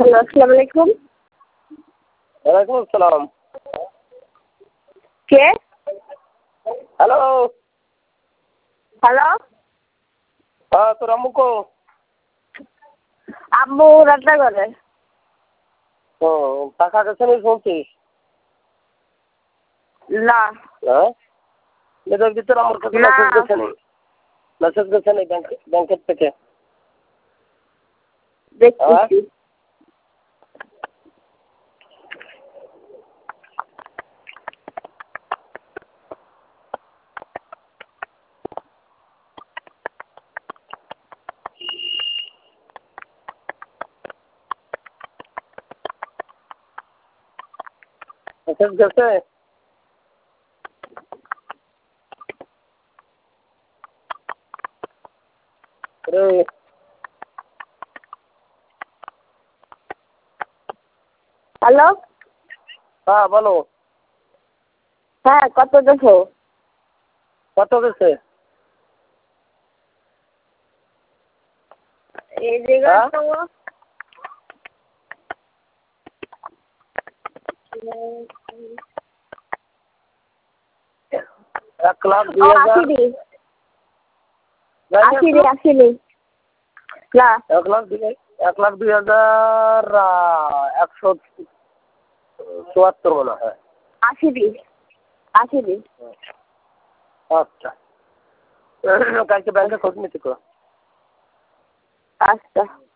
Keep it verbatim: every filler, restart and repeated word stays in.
Hello, আসসালামু আলাইকুম। ওয়ালাইকুম আসসালাম। কে? হ্যালো। হ্যালো। হ্যাঁ, তোর আম্মু কো? আম্মু রান্না করে। ও, টাকা গেছে নি শুনছিস? না। হ্যাঁ? এদের ভিতরে আমার কাছে না। মেসেজ গেছে নি? মেসেজ গেছে নি ব্যাংক ব্যাংকের থেকে? দেখতেছি। মেসেজ গেছে? রে হ্যালো। হ্যাঁ, বলো। হ্যাঁ, কত দেখো? কত গেছে? এই জায়গা হ্যাঁ? তো এক লাখ ও দুই হাজার আসেনি। আসেনি আসেনি। না। এক লাখ দুই এক লাখ দুই হাজার একশো চুয়াত্তর মনে হয়। আসেনি। আসেনি। আচ্ছা। কালকে ব্যাংকে খোঁজ নিতে কো। আচ্ছা।